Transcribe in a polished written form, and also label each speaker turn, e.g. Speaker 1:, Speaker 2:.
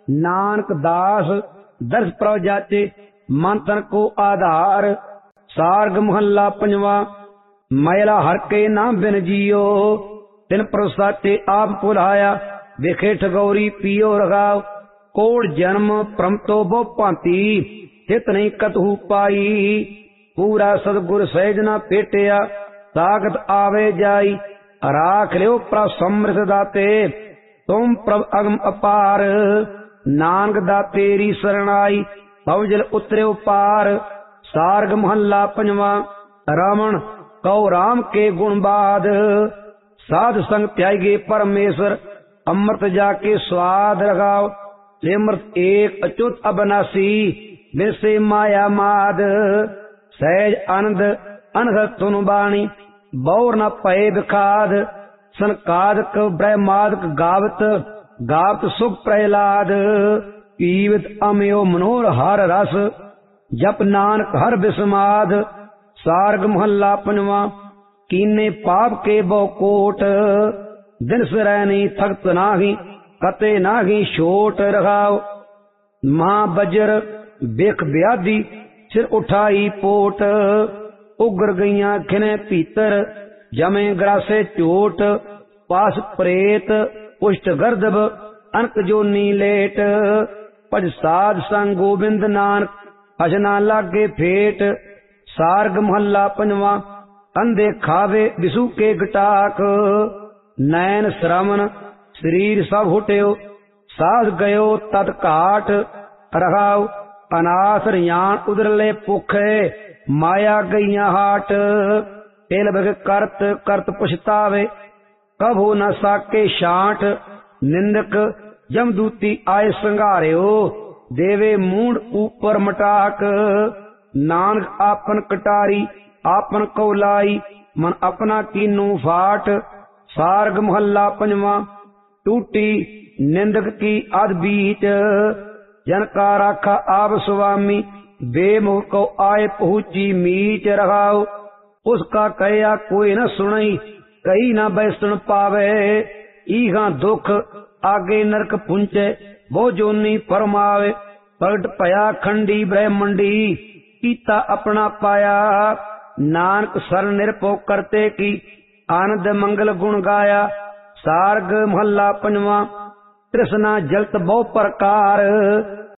Speaker 1: नानक दास दर्श प्रभ जाचे मन तन को आधार। सार्ग महला पंजवा। मैला हर के नाम बिन जियो तिन प्रभ साचे आप भुलाया। विखे ठगौरी पियो रगाव कोड़ जन्म परम तो बहु भांति हित नहीं कतहु पाई। पूरा सतगुर सहज ना पेटिया ताकत आवे जाई। राख लियो प्रभ समृत दाते तुम प्रभ अगम अपार। नानक दातेरी शरणाई भवजल उतरे पार। सार्ग महला पंजवा। रावण कौ राम के गुण बाद साध संग त्यागे परमेश्वर। अमृत जाके स्वाद रगाओ सिमरत एक अच्युत अबनासी। बिरसे माया माद सहज आनंद अनहद तुन बाणी बौर न पए बिखाद। सनकादक ब्रह्मादक गावत गावत सुख प्रहलाद। पीवत अमयो मनोहर हर रस जप नानक हर बिस्माद। सार्ग महला पंजवा। कीने पाप के बहु कोट दिन सिरैनी थकत नाही कते नाही छोट रखाओ। महाबजर बिख ब्याधि सिर उठाई पोट। उगर गईया खिने भीतर जमे ग्रासे चोट। पास प्रेत पुष्ट गर्दभ अनक जोनी लेट। भज साध संग गोबिंद नानक भजना लागे फेट। सार्ग महला पंजवा। अंधे खावे विसु के गटाक नैन श्रवण शरीर सब हुट्यो। साध गयो तत घाट रखाओ। अनाथ रियान उदरले भुखे माया गईया हाट। तिल बिग करत करत पछतावे कभू न साके शांट। निंदक जमदूती आए संघारियो देवे मूंड ऊपर मटाक। नानक आपन कटारी आपन कौलाई मन अपना कीनू फाट। सार्ग महला पंजवा। टूटी निंदक की अध बीच जन का राखा आप स्वामी। बेमुख को आए पहुंची मीच रखाओ। उसका कहया कोई न सुनई कही न बैसन पावे। ईहा दुख आगे नरक पुंचे वो जोनी फरमावे। प्रगट भया खंडी ब्रह्मंडी कीता अपना पाया। नानक सर निरपो करते की आनंद मंगल गुण गाया। सार्ग महला पंजवा। तृष्णा जलत बहु प्रकार